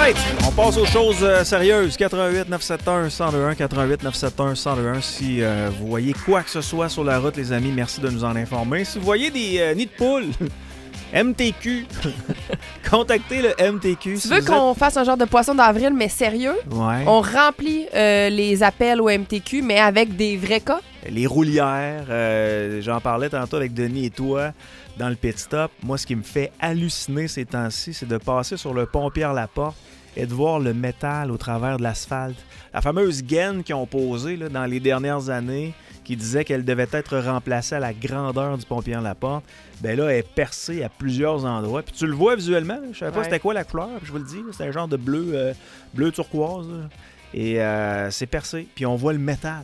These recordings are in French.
right, on passe aux choses sérieuses. 88 971 1021, 88 971 1021. Si vous voyez quoi que ce soit sur la route, les amis, merci de nous en informer. Si vous voyez des nids de poules, MTQ, contactez le MTQ. Tu veux qu'on fasse un genre de poisson d'avril, mais sérieux? Ouais. On remplit les appels au MTQ, mais avec des vrais cas? Les roulières, j'en parlais tantôt avec Denis et toi dans le pit stop. Moi, ce qui me fait halluciner ces temps-ci, c'est de passer sur le pont Pierre-Laporte et de voir le métal au travers de l'asphalte. La fameuse gaine qu'ils ont posée là, dans les dernières années, qui disait qu'elle devait être remplacée à la grandeur du pont Pierre-Laporte, ben là, elle est percée à plusieurs endroits. Puis tu le vois visuellement, là, je savais pas c'était quoi la couleur, je vous le dis, c'est un genre de bleu turquoise. Là. Et c'est percé, puis on voit le métal.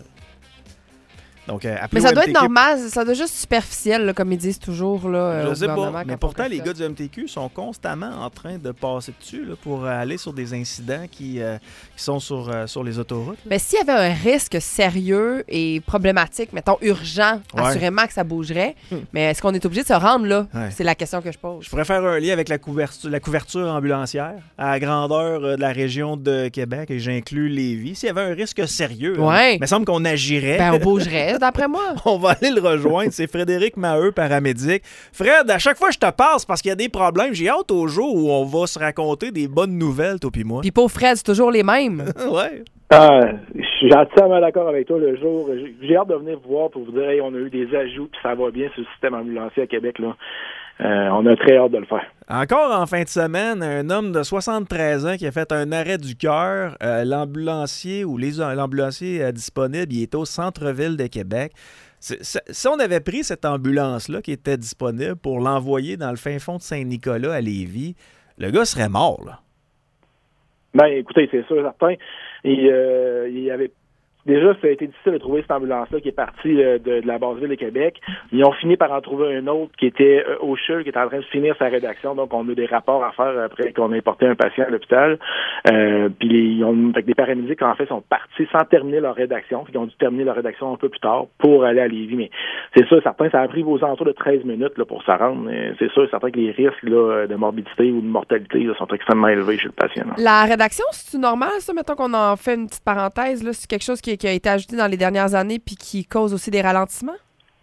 Donc, mais ça doit être normal, ça doit être juste superficiel, là, comme ils disent toujours. Là, je sais pas, mais pourtant, les gars du MTQ sont constamment en train de passer dessus là, pour aller sur des incidents qui sont sur les autoroutes. Mais s'il y avait un risque sérieux et problématique, mettons urgent, assurément que ça bougerait. Mais est-ce qu'on est obligé de se rendre là? Ouais. C'est la question que je pose. Je pourrais faire un lien avec la couverture ambulancière à la grandeur de la région de Québec, et j'inclus Lévis. S'il y avait un risque sérieux, il me semble qu'on agirait. Ben, on bougerait. D'après moi. On va aller le rejoindre. C'est Frédéric Maheu, paramédic. Fred, à chaque fois que je te passe parce qu'il y a des problèmes, j'ai hâte au jour où on va se raconter des bonnes nouvelles, toi puis moi. Puis pauvre Fred, c'est toujours les mêmes. Ouais. Je suis entièrement d'accord avec toi le jour. J'ai hâte de venir vous voir pour vous dire, hey, on a eu des ajouts puis ça va bien sur le système ambulancier à Québec, là. On a très hâte de le faire. Encore en fin de semaine, un homme de 73 ans qui a fait un arrêt du cœur. L'ambulancier ou l'ambulancier disponible, il est au centre-ville de Québec. Si on avait pris cette ambulance-là qui était disponible pour l'envoyer dans le fin fond de Saint-Nicolas à Lévis, le gars serait mort, là. Ben, écoutez, c'est sûr, certain. Il y avait... Déjà, ça a été difficile de trouver cette ambulance-là qui est partie de la base-ville de Québec. Ils ont fini par en trouver un autre qui était au CHUL, qui était en train de finir sa rédaction. Donc, on a des rapports à faire après qu'on ait porté un patient à l'hôpital. Puis, des paramédics, en fait, sont partis sans terminer leur rédaction. Ils ont dû terminer leur rédaction un peu plus tard pour aller à Lévis. Mais c'est sûr, certain, ça a pris aux alentours de 13 minutes là, pour s'en rendre. C'est sûr, certain que les risques là, de morbidité ou de mortalité là, sont extrêmement élevés chez le patient. Là. La rédaction, c'est normal, ça? Mettons qu'on en fait une petite parenthèse. Là, c'est quelque chose qui a été ajouté dans les dernières années puis qui cause aussi des ralentissements?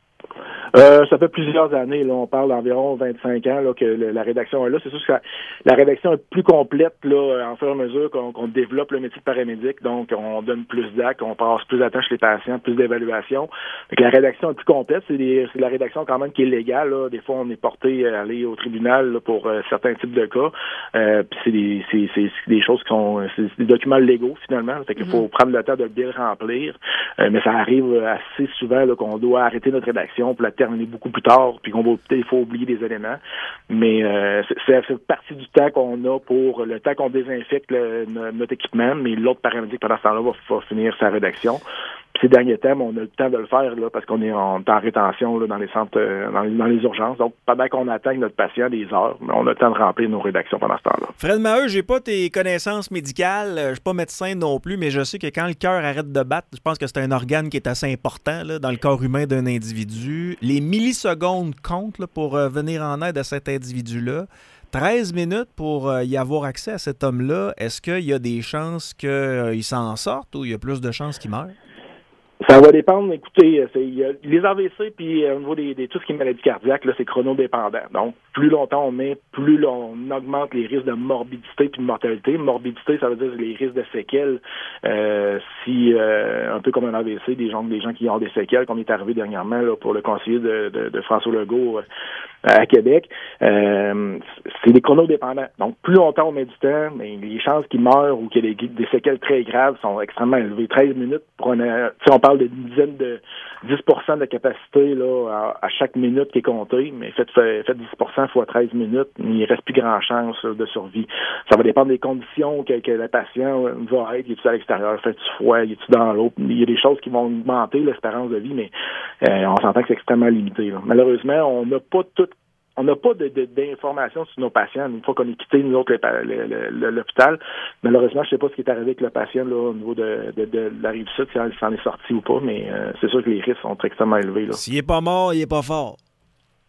Ça fait plusieurs années, là, on parle d'environ 25 ans là, que la rédaction est là. C'est sûr que la rédaction est plus complète là, en fur et à mesure qu'on développe le métier de paramédic. Donc, on donne plus d'actes, on passe plus de temps chez les patients, plus d'évaluation. Donc, la rédaction est plus complète. C'est la rédaction quand même qui est légale. Là. Des fois, on est porté à aller au tribunal là, pour certains types de cas. Puis c'est des choses qui sont... C'est des documents légaux, finalement. Fait qu'il faut prendre le temps de bien le remplir. Mais ça arrive assez souvent là, qu'on doit arrêter notre rédaction pour la terminer beaucoup plus tard, puis qu'on va peut-être faut oublier des éléments. Mais c'est partie du temps qu'on a pour le temps qu'on désinfecte notre équipement, mais l'autre paramédic pendant ce temps-là va finir sa rédaction. Puis ces derniers temps, on a le temps de le faire là, parce qu'on est en rétention là, dans les centres, dans les urgences. Donc, pendant qu'on attend notre patient des heures, on a le temps de remplir nos rédactions pendant ce temps-là. Fred Maheu, j'ai pas tes connaissances médicales, je suis pas médecin non plus, mais je sais que quand le cœur arrête de battre, je pense que c'est un organe qui est assez important là, dans le corps humain d'un individu. Les millisecondes comptent là, pour venir en aide à cet individu-là. 13 minutes pour y avoir accès à cet homme-là. Est-ce qu'il y a des chances qu'il s'en sorte ou il y a plus de chances qu'il meure? Ça va dépendre. Écoutez, les AVC puis au niveau des tout ce qui est maladie cardiaque, là, c'est chronodépendant. Donc, plus longtemps on met, plus on augmente les risques de morbidité puis de mortalité. Morbidité, ça veut dire les risques de séquelles. Si un peu comme un AVC, des gens qui ont des séquelles, comme est arrivé dernièrement là, pour le conseiller de François Legault à Québec, c'est des chronodépendants. Donc, plus longtemps on met du temps, mais les chances qu'ils meurent ou qu'il y ait des séquelles très graves sont extrêmement élevées. 13 minutes pour on parle d'une dizaine de 10% de capacité là, à chaque minute qui est comptée, mais faites 10% fois 13 minutes, il ne reste plus grand chance de survie. Ça va dépendre des conditions que le patient va être. Il est-tu à l'extérieur, fait-tu froid, il est-tu dans l'eau? Il y a des choses qui vont augmenter l'espérance de vie, mais on s'entend que c'est extrêmement limité. Là. Malheureusement, on n'a pas d'informations sur nos patients une fois qu'on est quitté, nous autres, l'hôpital. Malheureusement, je ne sais pas ce qui est arrivé avec le patient là, au niveau de la Rive-Sud, si s'en est sorti ou pas, mais c'est sûr que les risques sont extrêmement élevés. Là. S'il n'est pas mort, il n'est pas fort.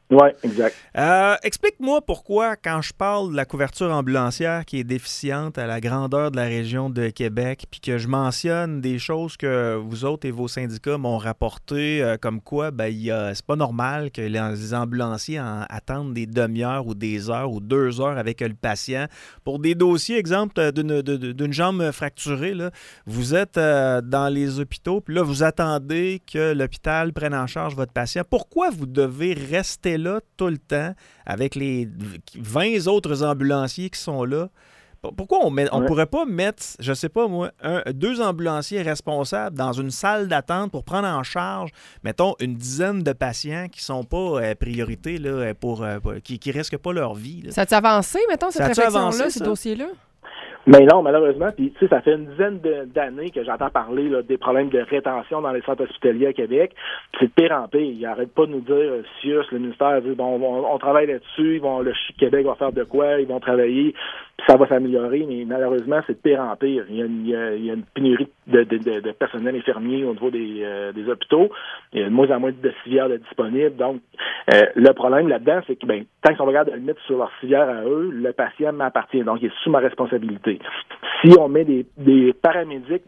Oui, exact. Explique-moi pourquoi, quand je parle de la couverture ambulancière qui est déficiente à la grandeur de la région de Québec, puis que je mentionne des choses que vous autres et vos syndicats m'ont rapportées, comme quoi c'est pas normal que les ambulanciers attendent des demi-heures ou des heures ou 2 heures avec le patient. Pour des dossiers, exemple, d'une jambe fracturée, là, vous êtes dans les hôpitaux, puis là, vous attendez que l'hôpital prenne en charge votre patient. Pourquoi vous devez rester là tout le temps avec les 20 autres ambulanciers qui sont là? Pourquoi on pourrait pas mettre, je sais pas moi, 2 ambulanciers responsables dans une salle d'attente pour prendre en charge, mettons, une dizaine de patients qui sont pas priorité là, qui risquent pas leur vie? Là. Ça a-tu avancé, mettons, cette réflexion-là, ce dossier-là? Mais non, malheureusement, puis tu sais, ça fait une dizaine d'années que j'entends parler là, des problèmes de rétention dans les centres hospitaliers à Québec. Puis c'est de pire en pire. Ils n'arrêtent pas de nous dire, CIUS, le ministère dit, bon, on travaille là-dessus, le Québec va faire de quoi, ils vont travailler, puis ça va s'améliorer, mais malheureusement, c'est de pire en pire. Il y a une pénurie de personnel infirmier au niveau des hôpitaux. Il y a de moins en moins de civières disponibles. Donc, le problème là-dedans, c'est que tant qu'ils regarde le mettre sur leur civière à eux, le patient m'appartient. Donc, il est sous ma responsabilité. Si on met des paramédics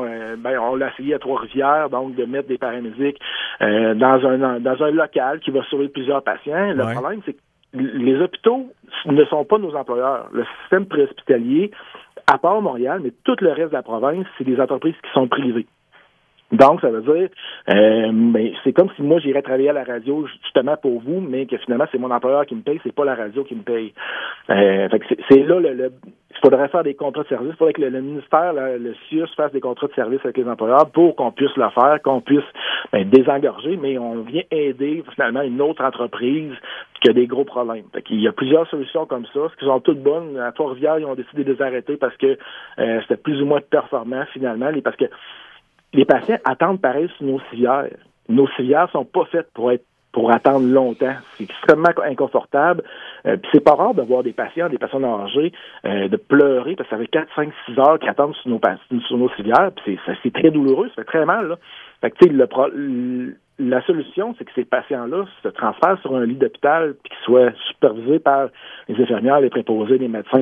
on l'a essayé à Trois-Rivières, donc de mettre des paramédics dans un local qui va sauver plusieurs patients. Le problème, c'est que les hôpitaux ne sont pas nos employeurs. Le système préhospitalier, à part Montréal, mais tout le reste de la province, c'est des entreprises qui sont privées. Donc, ça veut dire, c'est comme si moi, j'irais travailler à la radio justement pour vous, mais que finalement, c'est mon employeur qui me paye, c'est pas la radio qui me paye. Fait que c'est là, il faudrait faire des contrats de service. Il faudrait que le ministère, le CIUS, fasse des contrats de service avec les employeurs pour qu'on puisse le faire, qu'on puisse désengorger, mais on vient aider finalement une autre entreprise qui a des gros problèmes. Fait qu'il y a plusieurs solutions comme ça, ce qui sont toutes bonnes. À Trois-Rivières, ils ont décidé de les arrêter parce que c'était plus ou moins performant finalement, parce que les patients attendent pareil sur nos civières. Nos civières sont pas faites pour attendre longtemps. C'est extrêmement inconfortable. Puis c'est pas rare de voir des personnes âgées, de pleurer parce que ça fait 4, 5, 6 heures qu'ils attendent sur nos civières. Puis c'est très douloureux, ça fait très mal, là. Fait que, tu sais, la solution, c'est que ces patients-là se transfèrent sur un lit d'hôpital puis qu'ils soient supervisés par les infirmières, les préposés, les médecins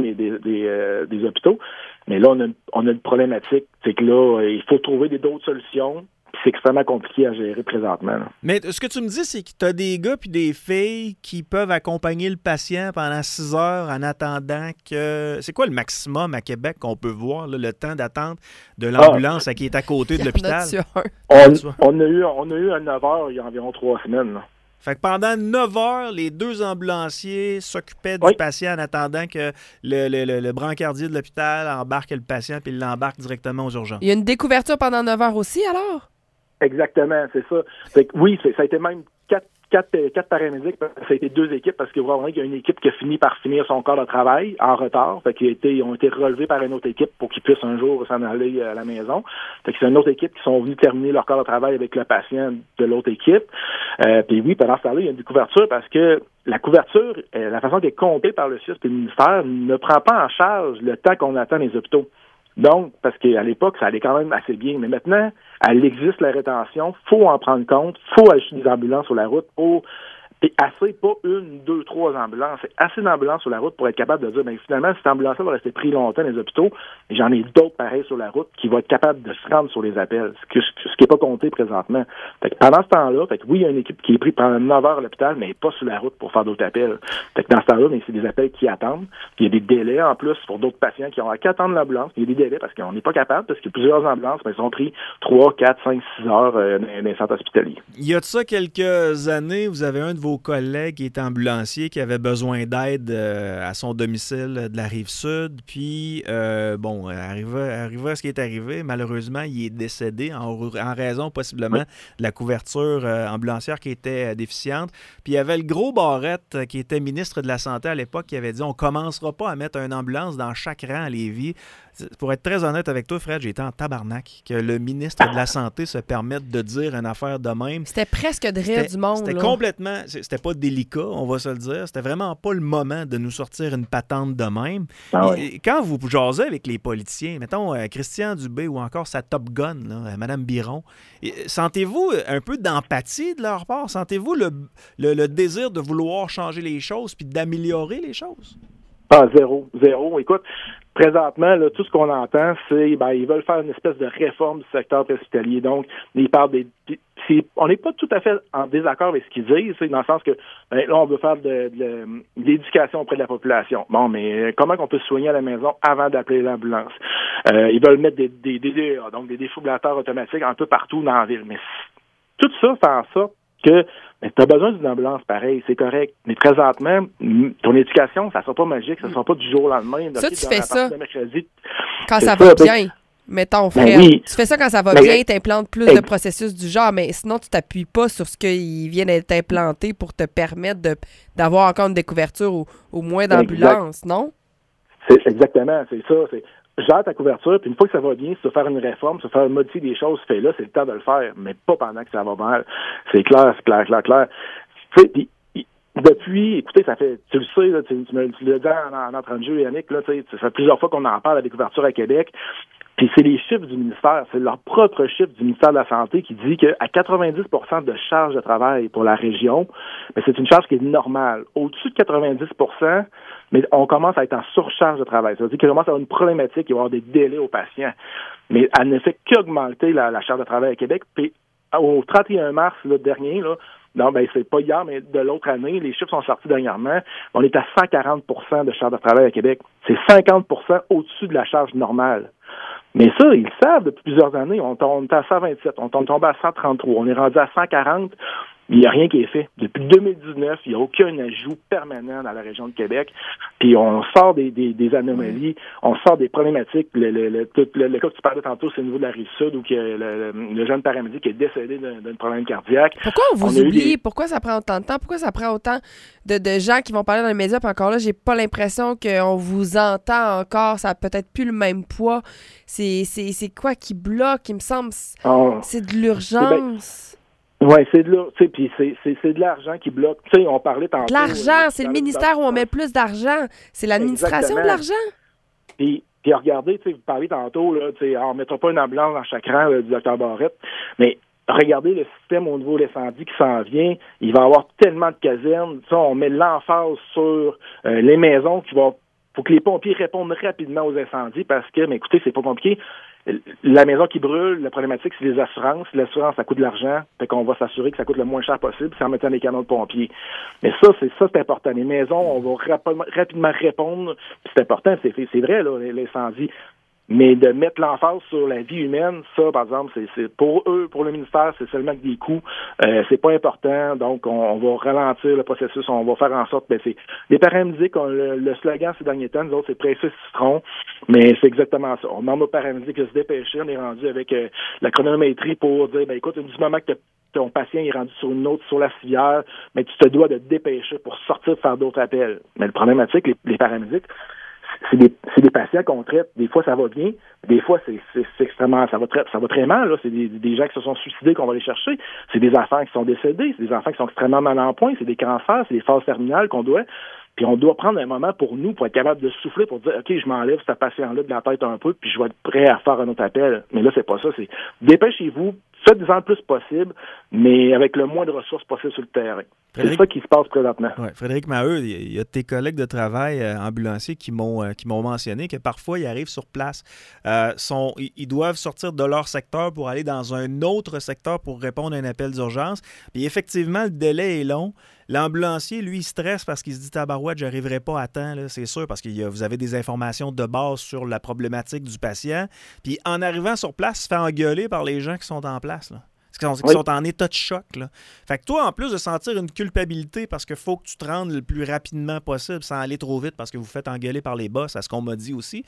des hôpitaux. Mais là, on a une problématique, c'est que là, il faut trouver d'autres solutions. Puis c'est extrêmement compliqué à gérer présentement. Là. Mais ce que tu me dis, c'est que tu as des gars puis des filles qui peuvent accompagner le patient pendant 6 heures en attendant que... C'est quoi le maximum à Québec qu'on peut voir, là, le temps d'attente de l'ambulance qui est à côté de l'hôpital? On a eu un 9 heures il y a environ 3 semaines. Là. Fait que pendant 9 heures, les 2 ambulanciers s'occupaient du patient en attendant que le brancardier de l'hôpital embarque le patient puis il l'embarque directement aux urgences. Il y a une découverture pendant 9 heures aussi, alors? Exactement, c'est ça. Fait que, oui, ça a été même 4 paramédics, ça a été 2 équipes, parce que vous voyez qu'il y a une équipe qui a fini par finir son corps de travail en retard, fait qu'ils ont été relevés par une autre équipe pour qu'ils puissent un jour s'en aller à la maison. Fait que c'est une autre équipe qui sont venus terminer leur corps de travail avec le patient de l'autre équipe. Puis oui, pendant ce temps-là, il y a une couverture parce que la couverture, la façon qu'elle est comptée par le CIUS et le ministère, ne prend pas en charge le temps qu'on attend les hôpitaux. Donc, parce qu'à l'époque, ça allait quand même assez bien. Mais maintenant, elle existe la rétention, faut en prendre compte, faut ajouter des ambulances sur la route pour... Et assez, pas 1, 2, 3 ambulances. C'est assez d'ambulances sur la route pour être capable de dire, finalement, cette ambulance-là va rester pris longtemps dans les hôpitaux. Et j'en ai d'autres pareils sur la route qui vont être capables de se rendre sur les appels. Ce qui n'est pas compté présentement. Fait que pendant ce temps-là, oui, il y a une équipe qui est prise pendant 9 heures à l'hôpital, mais pas sur la route pour faire d'autres appels. Fait que dans ce temps-là, c'est des appels qui attendent. Puis il y a des délais en plus pour d'autres patients qui ont qu'à attendre l'ambulance. Il y a des délais parce qu'on n'est pas capable, parce qu'il y a plusieurs ambulances, mais ils sont pris 3, 4, 5, 6 heures dans les centres hospitaliers. Il y a de ça quelques années, vous avez un de vos collègues qui est ambulancier, qui avait besoin d'aide à son domicile de la Rive-Sud. Puis, arrivé à ce qui est arrivé, malheureusement, il est décédé en raison possiblement de la couverture ambulancière qui était déficiente. Puis, il y avait le gros Barrette qui était ministre de la Santé à l'époque qui avait dit « On ne commencera pas à mettre une ambulance dans chaque rang à Lévis. » Pour être très honnête avec toi, Fred, j'étais en tabarnak que le ministre de la Santé se permette de dire une affaire de même. C'était presque de rire du monde. C'était complètement... c'était pas délicat, on va se le dire. C'était vraiment pas le moment de nous sortir une patente de même. Quand vous jasez avec les politiciens, mettons Christian Dubé ou encore sa Top Gun, là, Mme Biron, sentez-vous un peu d'empathie de leur part? Sentez-vous le désir de vouloir changer les choses puis d'améliorer les choses? Ah, zéro. Écoute, présentement, là, tout ce qu'on entend, c'est ils veulent faire une espèce de réforme du secteur hospitalier. Donc, ils parlent on n'est pas tout à fait en désaccord avec ce qu'ils disent, dans le sens que là, on veut faire de l'éducation auprès de la population. Bon, mais comment on peut se soigner à la maison avant d'appeler l'ambulance? Ils veulent mettre des DDA, donc des défibrillateurs automatiques un peu partout dans la ville. Mais tout ça fait en sorte que tu as besoin d'une ambulance pareil, c'est correct. Mais présentement, ton éducation, ça ne sera pas magique, ça ne sera pas du jour au lendemain. Ça, tu fais ça mercredi, quand ça va bien. Mettons, frère, oui. Tu fais ça quand ça va bien, tu implantes plus de processus du genre, mais sinon, tu t'appuies pas sur ce qui vient d'être implanté pour te permettre d'avoir encore une découverture ou moins d'ambulance, non? C'est exactement, c'est ça. Gère ta couverture, puis une fois que ça va bien, si tu veux faire une réforme, si tu veux faire modifier des choses, fais-le, c'est le temps de le faire, mais pas pendant que ça va mal. C'est clair. Tu sais, depuis, écoutez, ça fait, tu le sais, là, tu le dis en entrant de jeu, Yannick, là, ça fait plusieurs fois qu'on en parle à des couvertures à Québec. Puis c'est les chiffres du ministère, c'est leur propre chiffre du ministère de la Santé qui dit qu'à 90% de charge de travail pour la région, mais c'est une charge qui est normale. Au-dessus de 90%, mais on commence à être en surcharge de travail. Ça veut dire qu'il commence à avoir une problématique, il va y avoir des délais aux patients. Mais elle ne fait qu'augmenter la charge de travail à Québec. Puis au 31 mars dernier, là, non, c'est pas hier, mais de l'autre année, les chiffres sont sortis dernièrement. On est à 140% de charge de travail à Québec. C'est 50% au-dessus de la charge normale. Mais ça, ils le savent depuis plusieurs années. On est à 127, on tombe à 133, on est rendu à 140. Il n'y a rien qui est fait. Depuis 2019, il n'y a aucun ajout permanent dans la région de Québec. Puis on sort des anomalies, on sort des problématiques. Le cas que tu parlais tantôt, c'est au niveau de la Rive-Sud où le jeune paramédic est décédé d'un problème cardiaque. Pourquoi on vous oublie? Pourquoi ça prend autant de temps? Pourquoi ça prend autant de gens qui vont parler dans les médias? Puis encore là, j'ai pas l'impression qu'on vous entend encore. Ça a peut-être plus le même poids. C'est quoi qui bloque? Il me semble c'est de l'urgence. Oui, c'est de l'argent qui bloque. Tu sais, on parlait tantôt. De l'argent, c'est le ministère où on met plus d'argent. C'est l'administration de l'argent. Puis regardez, tu sais, vous parlez tantôt, là, tu sais, on ne mettra pas une ambulance dans chaque rang du Dr Barrette, mais regardez le système au niveau de l'incendie qui s'en vient. Il va y avoir tellement de casernes. Ça, on met l'emphase sur les maisons qui vont. Faut que les pompiers répondent rapidement aux incendies parce que, mais écoutez, c'est pas compliqué. La maison qui brûle, la problématique, c'est les assurances. L'assurance, ça coûte de l'argent. Fait qu'on va s'assurer que ça coûte le moins cher possible, c'est en mettant des canons de pompiers. Mais ça, c'est important. Les maisons, on va rapidement répondre. Puis c'est important, c'est vrai, là, l'incendie. Mais de mettre l'emphase sur la vie humaine, ça, par exemple, c'est pour eux, pour le ministère, c'est seulement que des coûts. C'est pas important. Donc, on va ralentir le processus. On va faire en sorte, c'est les paramédics, le slogan ces derniers temps, nous autres, c'est pressé citron. Mais c'est exactement ça. On demande aux paramédics de se dépêcher. On est rendu avec la chronométrie pour dire, écoute, du moment que ton patient est rendu sur une autre, sur la civière, mais tu te dois de te dépêcher pour sortir faire d'autres appels. Mais le problématique, les paramédics, c'est des patients qu'on traite. Des fois, ça va bien. Des fois, c'est extrêmement, ça va très mal, là. C'est des gens qui se sont suicidés qu'on va aller chercher. C'est des enfants qui sont décédés. C'est des enfants qui sont extrêmement mal en point. C'est des cancers. C'est des phases terminales qu'on doit. Puis on doit prendre un moment pour nous, pour être capable de souffler, pour dire, OK, je m'enlève ce patient-là de la tête un peu, puis je vais être prêt à faire un autre appel. Mais là, c'est pas ça. C'est dépêchez-vous, faites-en le plus possible, mais avec le moins de ressources possible sur le terrain. C'est ça qui se passe présentement. Ouais, Frédéric Maheu, il y a tes collègues de travail ambulanciers qui m'ont mentionné que parfois, ils arrivent sur place. Ils doivent sortir de leur secteur pour aller dans un autre secteur pour répondre à un appel d'urgence. Puis effectivement, le délai est long. L'ambulancier, lui, il stresse parce qu'il se dit « Tabarouette, je n'arriverai pas à temps. » C'est sûr, parce que vous avez des informations de base sur la problématique du patient. Puis en arrivant sur place, il se fait engueuler par les gens qui sont en place, là. Qui sont en état de choc, là. Fait que toi, en plus de sentir une culpabilité parce qu'il faut que tu te rendes le plus rapidement possible sans aller trop vite parce que vous faites engueuler par les boss, à ce qu'on m'a dit aussi,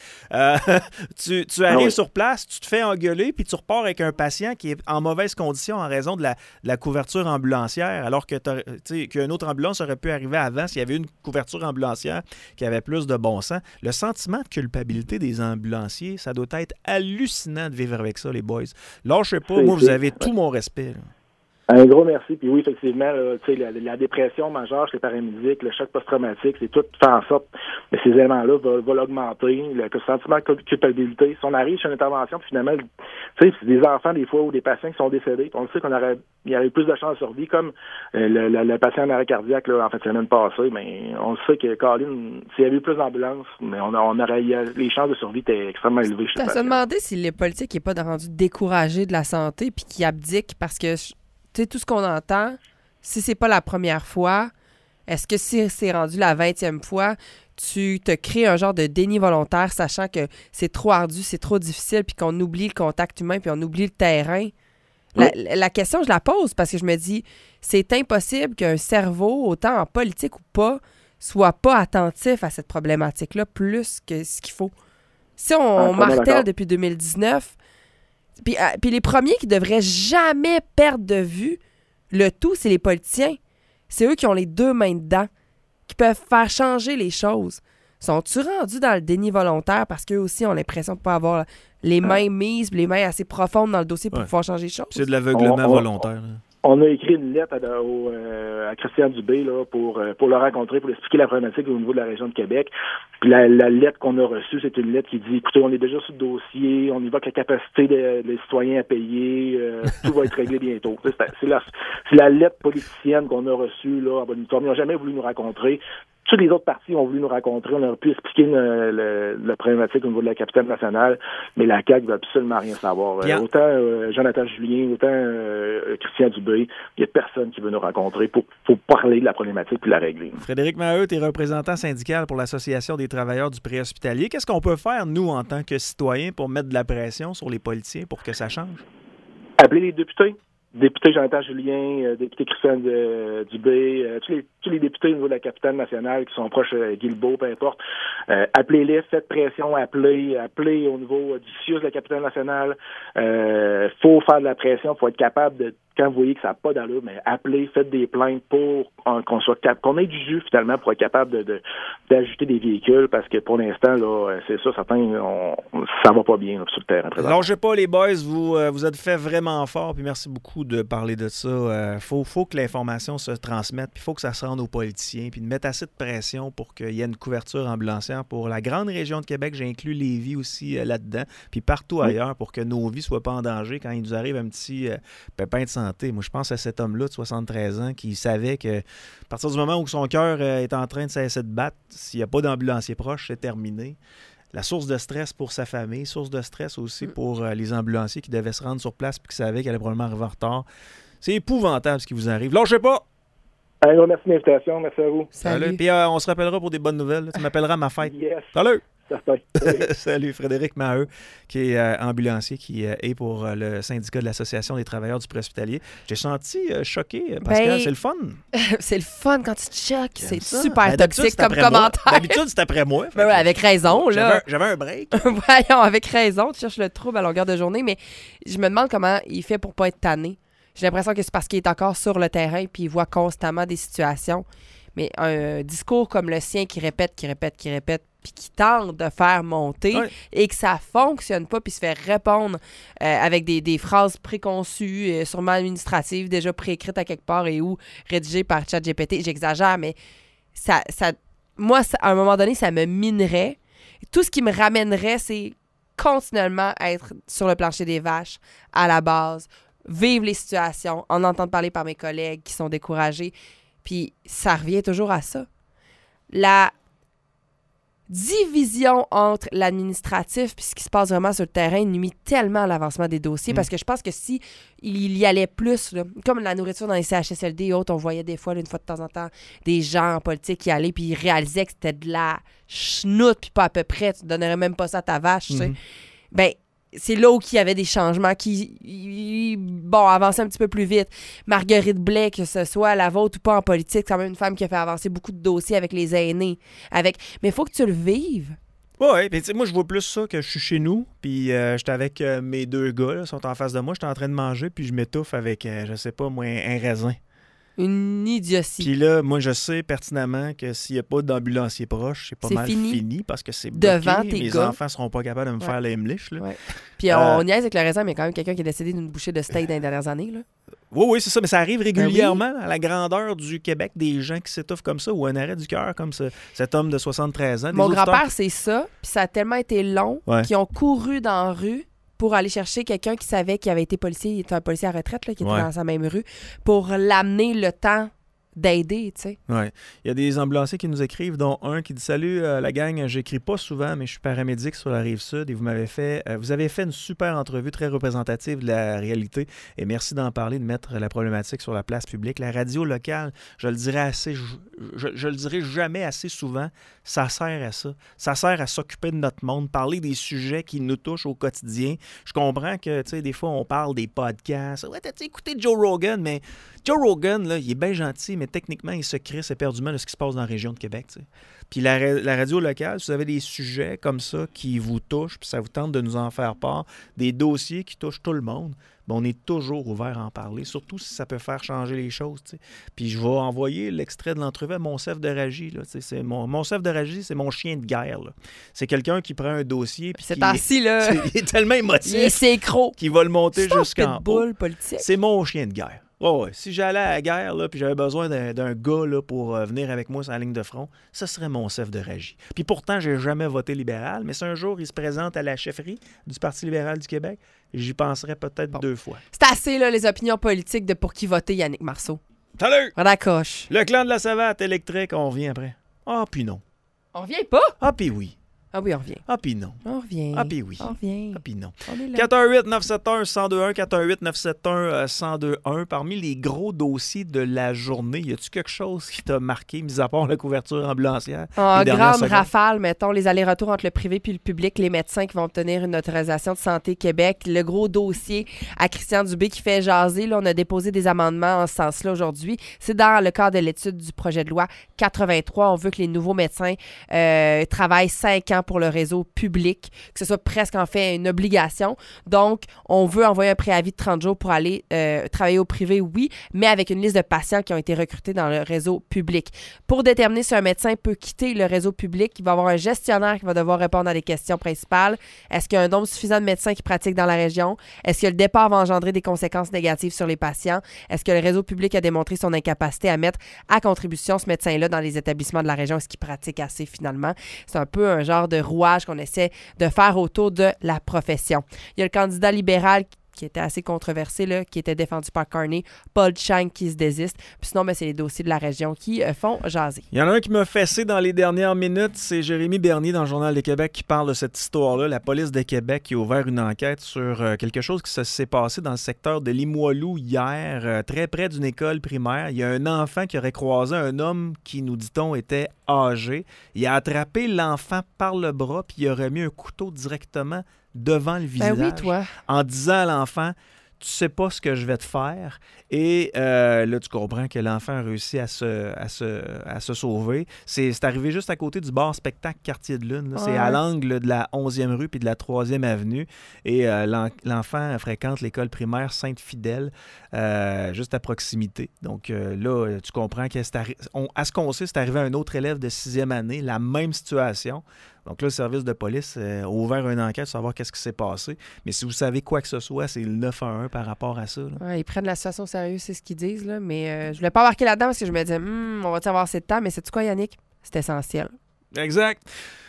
tu arrives sur place, tu te fais engueuler, puis tu repars avec un patient qui est en mauvaise condition en raison de la couverture ambulancière, alors que qu'une autre ambulance aurait pu arriver avant s'il y avait une couverture ambulancière qui avait plus de bon sens. Le sentiment de culpabilité des ambulanciers, ça doit être hallucinant de vivre avec ça, les boys. Lâchez pas, moi, vous avez tout mon respect. Un gros merci. Puis oui, effectivement, là, la dépression majeure chez les paramédics, le choc post-traumatique, c'est tout fait en sorte que ces éléments-là vont l'augmenter. Le sentiment de culpabilité. Si on arrive chez une intervention, puis finalement, c'est des enfants des fois ou des patients qui sont décédés. On le sait il y aurait eu plus de chances de survie, comme le patient en arrêt cardiaque là, en fait semaine passée. Mais on le sait que Colin, s'il y avait eu plus d'ambulances, mais les chances de survie étaient extrêmement élevées chez le patient. Tu as demandé si les politiques n'est pas rendu découragés de la santé puis qui abdiquent parce que tu sais, tout ce qu'on entend, si c'est pas la première fois, est-ce que si c'est rendu la 20e fois, tu te crées un genre de déni volontaire, sachant que c'est trop ardu, c'est trop difficile, puis qu'on oublie le contact humain, puis on oublie le terrain? Oui. La question, je la pose parce que je me dis, c'est impossible qu'un cerveau, autant en politique ou pas, soit pas attentif à cette problématique-là plus que ce qu'il faut. Si on martèle depuis 2019... Puis les premiers qui devraient jamais perdre de vue le tout, c'est les politiciens. C'est eux qui ont les deux mains dedans, qui peuvent faire changer les choses. Sont-tu rendus dans le déni volontaire parce qu'eux aussi ont l'impression de ne pas avoir les mains mises, les mains assez profondes dans le dossier pour pouvoir changer les choses? C'est de l'aveuglement volontaire. Là. On a écrit une lettre à Christian Dubé là, pour le rencontrer, pour expliquer la problématique au niveau de la région de Québec. Puis la lettre qu'on a reçue, c'est une lettre qui dit, écoutez, on est déjà sur le dossier, on évoque la capacité des citoyens à payer, tout va être réglé bientôt. C'est la lettre politicienne qu'on a reçue là, en bonne histoire. Ils n'ont jamais voulu nous rencontrer. Toutes les autres parties ont voulu nous rencontrer. On aurait pu expliquer la problématique au niveau de la capitale nationale, mais la CAQ ne veut absolument rien savoir. Autant Jonathan Julien, autant Christian Dubé, il n'y a personne qui veut nous rencontrer pour parler de la problématique et la régler. Frédéric Maheu, tu es représentant syndical pour l'Association des travailleurs du préhospitalier. Qu'est-ce qu'on peut faire, nous, en tant que citoyens, pour mettre de la pression sur les politiciens pour que ça change? Appeler les députés. Député Jonathan Julien, député Christian Dubé, tous les députés au niveau de la capitale nationale qui sont proches Guilbeault, peu importe, appelez-les, faites pression, appelez au niveau du CIUS de la capitale nationale. Faut faire de la pression, faut être capable de, quand vous voyez que ça n'a pas d'allure, mais appelez, faites des plaintes pour qu'on ait du jus finalement pour être capable d'ajouter des véhicules, parce que pour l'instant, là, c'est ça, certains, ça va pas bien là, sur le terrain. Lâchez pas les boys, vous êtes fait vraiment fort, puis merci beaucoup de parler de ça. Faut que l'information se transmette, puis il faut que ça se rende aux politiciens, puis de mettre assez de pression pour qu'il y ait une couverture ambulancière pour la grande région de Québec. J'ai inclus Lévis aussi là-dedans, puis partout ailleurs, pour que nos vies ne soient pas en danger quand il nous arrive un petit pépin de santé. Moi, je pense à cet homme-là de 73 ans qui savait que à partir du moment où son cœur est en train de cesser de battre, s'il n'y a pas d'ambulancier proche, c'est terminé. La source de stress pour sa famille, source de stress aussi pour les ambulanciers qui devaient se rendre sur place et qui savaient qu'elle allait probablement arriver en retard. C'est épouvantable ce qui vous arrive. Lâchez pas! Un gros merci de l'invitation. Merci à vous. Salut. Puis on se rappellera pour des bonnes nouvelles. Tu m'appelleras à ma fête. Yes. Salut! Certain. Salut, Frédéric Maheu, qui est ambulancier, qui est pour le syndicat de l'Association des travailleurs du préhospitalier. J'ai senti choqué, Pascal. C'est le fun. C'est le fun quand tu te choques. C'est ça. super toxique comme commentaire. D'habitude, c'est après moi. Ben ouais, avec raison, là. J'avais un break. Voyons, avec raison. Tu cherches le trouble à longueur de journée, mais je me demande comment il fait pour pas être tanné. J'ai l'impression que c'est parce qu'il est encore sur le terrain puis il voit constamment des situations. Mais un discours comme le sien qui répète, puis qui tente de faire monter et que ça fonctionne pas, puis se fait répondre avec des phrases préconçues, sûrement administratives, déjà préécrites à quelque part et ou rédigées par ChatGPT. J'exagère, mais moi, à un moment donné, ça me minerait. Tout ce qui me ramènerait, c'est continuellement être sur le plancher des vaches, à la base, vivre les situations, en entendre parler par mes collègues qui sont découragés. Puis ça revient toujours à ça. La division entre l'administratif puis ce qui se passe vraiment sur le terrain nuit tellement à l'avancement des dossiers parce que je pense que si il y allait plus, là, comme la nourriture dans les CHSLD et autres, on voyait des fois, là, une fois de temps en temps, des gens en politique qui allaient puis ils réalisaient que c'était de la chenoute puis pas à peu près, tu ne donnerais même pas ça à ta vache, tu sais. Ben, c'est là où il y avait des changements qui, avançaient un petit peu plus vite. Marguerite Blais, que ce soit la vôtre ou pas en politique, c'est quand même une femme qui a fait avancer beaucoup de dossiers avec les aînés. Mais il faut que tu le vives. Oui, moi, je vois plus ça que je suis chez nous, puis j'étais avec mes deux gars, là, sont en face de moi, j'étais en train de manger, puis je m'étouffe avec, je sais pas, moi, un raisin. Une idiotie. Puis là, moi, je sais pertinemment que s'il n'y a pas d'ambulancier proche, c'est pas mal fini parce que c'est bloqué. Devant tes mes gars. enfants seront pas capables de me faire les mliches. Ouais. Puis on niaise avec le raisin, mais il y a quand même quelqu'un qui est décédé d'une bouchée de steak dans les dernières années. Là. Oui, c'est ça, mais ça arrive régulièrement à la grandeur du Québec, des gens qui s'étouffent comme ça, ou un arrêt du cœur comme cet homme de 73 ans. Mon grand-père, c'est ça, puis ça a tellement été long qu'ils ont couru dans la rue pour aller chercher quelqu'un qui savait qu'il avait été policier, il était un policier à retraite, là, qui était dans sa même rue, pour l'amener le temps d'aider, tu sais. Oui. Il y a des ambulanciers qui nous écrivent, dont un qui dit « Salut, la gang, j'écris pas souvent, mais je suis paramédic sur la Rive-Sud et vous avez fait une super entrevue très représentative de la réalité et merci d'en parler, de mettre la problématique sur la place publique. La radio locale, je le dirais assez, je le dirai jamais assez souvent, ça sert à ça. Ça sert à s'occuper de notre monde, parler des sujets qui nous touchent au quotidien. Je comprends que, tu sais, des fois, on parle des podcasts. Ouais, t'as écouté Joe Rogan, mais Joe Rogan, là, il est bien gentil, mais techniquement, il se crisse éperdument de ce qui se passe dans la région de Québec. T'sais. Puis la radio locale, si vous avez des sujets comme ça qui vous touchent, puis ça vous tente de nous en faire part, des dossiers qui touchent tout le monde, ben on est toujours ouvert à en parler, surtout si ça peut faire changer les choses. T'sais. Puis je vais envoyer l'extrait de l'entrevue à Monsef de Ragy. Monsef de Ragy, c'est mon chien de guerre. Là. C'est quelqu'un qui prend un dossier. Puis c'est assis, là. Il est tellement émotif. Il est sécro. Qu'il va le monter jusqu'en haut. Politique. C'est mon chien de guerre. Oh, ouais. Si j'allais à la guerre là, puis j'avais besoin d'un gars là, pour venir avec moi sur la ligne de front, ce serait Monsef de Ragy. Puis pourtant, j'ai jamais voté libéral, mais si un jour il se présente à la chefferie du Parti libéral du Québec, j'y penserais peut-être 2 fois. C'est assez, là, les opinions politiques de pour qui voter Yannick Marceau. Salut! On accroche. Le clan de la savate électrique, on revient après. Ah, puis non. On revient pas? Ah, puis oui. Ah oui, on revient. Ah, puis non. On revient. Ah, puis oui. On revient. Ah, puis non. On est là. 418-971-1021, 418-971-1021. Parmi les gros dossiers de la journée, y a-tu quelque chose qui t'a marqué, mis à part la couverture ambulancière? En grande rafale, mettons, les allers-retours entre le privé puis le public, les médecins qui vont obtenir une autorisation de Santé Québec, le gros dossier à Christian Dubé qui fait jaser. Là, on a déposé des amendements en ce sens-là aujourd'hui. C'est dans le cadre de l'étude du projet de loi 83. On veut que les nouveaux médecins travaillent 5 ans pour le réseau public, que ce soit presque en fait une obligation. Donc, on veut envoyer un préavis de 30 jours pour aller travailler au privé, oui, mais avec une liste de patients qui ont été recrutés dans le réseau public. Pour déterminer si un médecin peut quitter le réseau public, il va y avoir un gestionnaire qui va devoir répondre à des questions principales. Est-ce qu'il y a un nombre suffisant de médecins qui pratiquent dans la région? Est-ce que le départ va engendrer des conséquences négatives sur les patients? Est-ce que le réseau public a démontré son incapacité à mettre à contribution ce médecin-là dans les établissements de la région? Est-ce qu'il pratique assez finalement? C'est un peu un genre de rouage qu'on essaie de faire autour de la profession. Il y a le candidat libéral qui était assez controversé, là, qui était défendu par Carney, Paul Chang qui se désiste. Puis sinon, c'est les dossiers de la région qui font jaser. Il y en a un qui m'a fessé dans les dernières minutes, c'est Jérémy Bernier dans le Journal de Québec qui parle de cette histoire-là. La police de Québec qui a ouvert une enquête sur quelque chose qui s'est passé dans le secteur de Limoilou hier, très près d'une école primaire. Il y a un enfant qui aurait croisé un homme qui, nous dit-on, était âgé. Il a attrapé l'enfant par le bras puis il aurait mis un couteau directement devant le visage, oui, toi. En disant à l'enfant « Tu sais pas ce que je vais te faire ». Et là, tu comprends que l'enfant a réussi à se sauver. C'est arrivé juste à côté du bar spectacle Quartier de Lune. Ouais. C'est à l'angle de la 11e rue puis de la 3e avenue. Et l'enfant fréquente l'école primaire Sainte-Fidèle, juste à proximité. Donc là, tu comprends qu'à ce qu'on sait, c'est arrivé à un autre élève de 6e année, la même situation. Donc là, le service de police a ouvert une enquête pour savoir qu'est-ce qui s'est passé. Mais si vous savez quoi que ce soit, c'est le 911 par rapport à ça. Ouais, ils prennent la situation au sérieux, c'est ce qu'ils disent. Là. Mais je voulais pas embarquer là-dedans parce que je me disais, on va-tu avoir assez de temps? Mais sais-tu quoi, Yannick? C'est essentiel. Exact.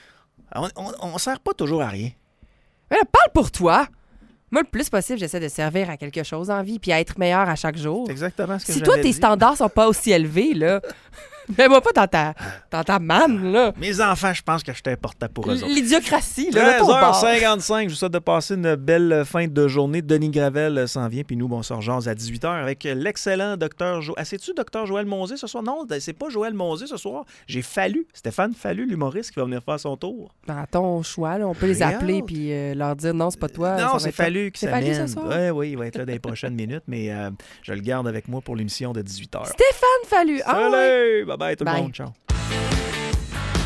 On sert pas toujours à rien. Mais là, parle pour toi! Moi, le plus possible, j'essaie de servir à quelque chose en vie puis à être meilleur à chaque jour. C'est exactement ce que Si toi, tes standards sont pas aussi élevés, là... Mets-moi pas dans ta manne, là. Mes enfants, je pense que je suis important pour eux autres. L'idiocratie, là. 13h55, je vous souhaite de passer une belle fin de journée. Denis Gravel s'en vient, puis nous, on se rejase à 18h avec l'excellent docteur Joël. C'est-tu docteur Joël Monzé ce soir? Non, c'est pas Joël Monzé ce soir. J'ai Stéphane Fallu, l'humoriste, qui va venir faire son tour. À ton choix, là, on peut les appeler puis leur dire non, c'est pas toi. Non, c'est Fallu qui s'amène. C'est Fallu ce soir? Oui, il va être là dans les prochaines minutes, mais je le garde avec moi pour l'émission de 18h. Stéphane Fallu! Salut! Bye-bye tout le monde. Ciao.